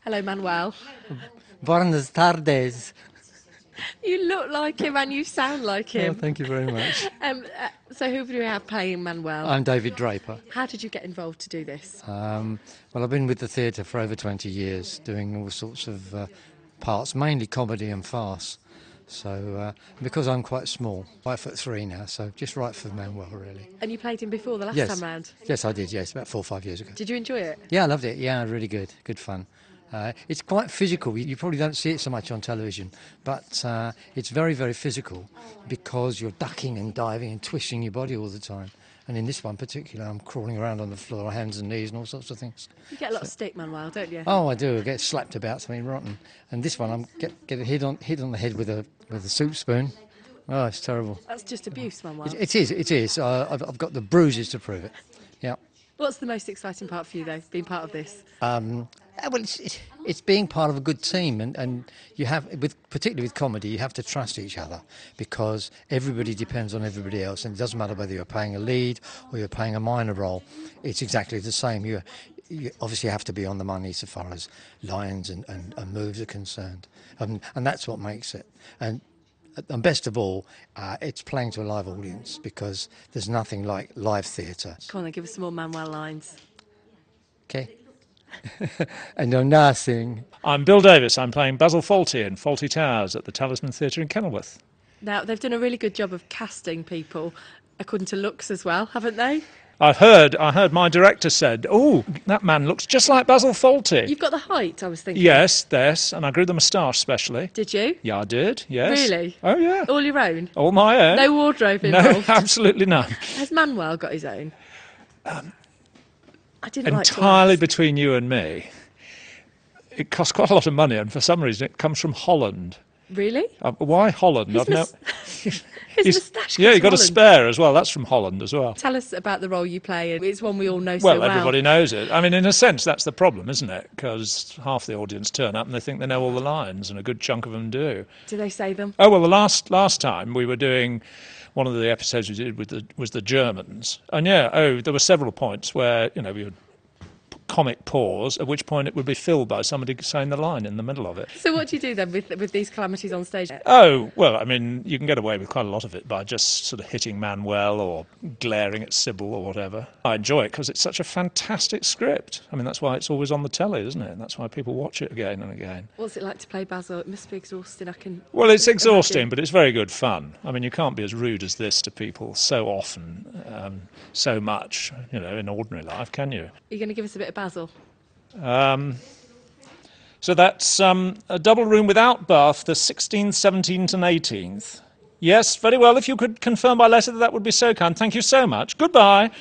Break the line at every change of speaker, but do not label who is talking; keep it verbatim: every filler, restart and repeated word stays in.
Hello, Manuel.
Buenas tardes.
You look like him and you sound like
Oh,
him.
thank you very much.
Um, uh, so who do we have playing Manuel?
I'm David Draper.
How did you get involved to do this?
Um, well, I've been with the theatre for over twenty years, doing all sorts of uh, parts, mainly comedy and farce. So, uh, because I'm quite small, five foot three now, so just right for Manuel, really.
And you played him before the last
Yes.
time round.
Yes, I did, yes, about four or five years ago.
Did you enjoy it?
Yeah, I loved it. Yeah, really good. Good fun. Uh, it's quite physical. You, you probably don't see it so much on television, but uh, it's very, very physical because you're ducking and diving and twisting your body all the time. And in this one particular, I'm crawling around on the floor, hands and knees and all sorts of things.
You get a lot of stick, Manuel, don't you?
Oh, I do. I get slapped about something rotten. And this one, I'm get get hit on hit on the head with a with a soup spoon. Oh, it's terrible.
That's just abuse, Manuel.
It, it is. It is. Uh, I've, I've got the bruises to prove it. Yeah.
What's the most exciting part for you, though, being part of this?
Um, uh, well, it's, it's, it's being part of a good team, and, and you have, with particularly with comedy, you have to trust each other because everybody depends on everybody else, and it doesn't matter whether you're playing a lead or you're playing a minor role. It's exactly the same. You, you obviously have to be on the money so far as lines and, and, and moves are concerned, um, and that's what makes it. And And best of all, uh, it's playing to a live audience because there's nothing like live theatre.
Come on, then, give us some more Manuel lines.
Okay? I know nothing.
I'm Bill Davis. I'm playing Basil Fawlty in Fawlty Towers at the Talisman Theatre in Kenilworth.
Now, they've done a really good job of casting people according to looks as well, haven't they?
I've heard, I heard my director said, "Oh, that man looks just like Basil Fawlty."
You've got the height, I was thinking.
Yes, yes, and I grew the moustache specially.
Did you?
Yeah, I did, yes.
Really?
Oh, yeah.
All your own?
All my own.
No wardrobe
No,
involved?
absolutely none.
Has Manuel got his own? Um, I didn't like to
Entirely
ask.
between you and me, it costs quite a lot of money, and for some reason it comes from Holland.
Really?
Uh, why Holland?
His,
I've no-
mus- his
He's-
moustache
Yeah,
comes
you got a
from Holland.
spare as well. That's from Holland as well.
Tell us about the role you play. It's one we all know so
Well,
well.
everybody knows it. I mean, in a sense, that's the problem, isn't it? Because half the audience turn up and they think they know all the lines, and a good chunk of them do.
Do they say them?
Oh, well, the last last time we were doing one of the episodes we did with the, was the Germans. And yeah, oh, there were several points where, you know, we would comic pause, at which point it would be filled by somebody saying the line in the middle of it.
So what do you do then with with these calamities on stage?
Oh, well, I mean, you can get away with quite a lot of it by just sort of hitting Manuel or glaring at Sybil or whatever. I enjoy it because it's such a fantastic script. I mean, that's why it's always on the telly, isn't it? And that's why people watch it again and again.
What's it like to play Basil? It must be exhausting. I can.
Well, it's exhausting,
imagine.
but it's very good fun. I mean, you can't be as rude as this to people so often, um, so much, you know, in ordinary life, can you?
Are you going to give us a bit of Basil?
Um, so that's um, a double room without bath, the sixteenth, seventeenth and eighteenth. Yes, very well. If you could confirm by letter that that would be so kind. Thank you so much. Goodbye.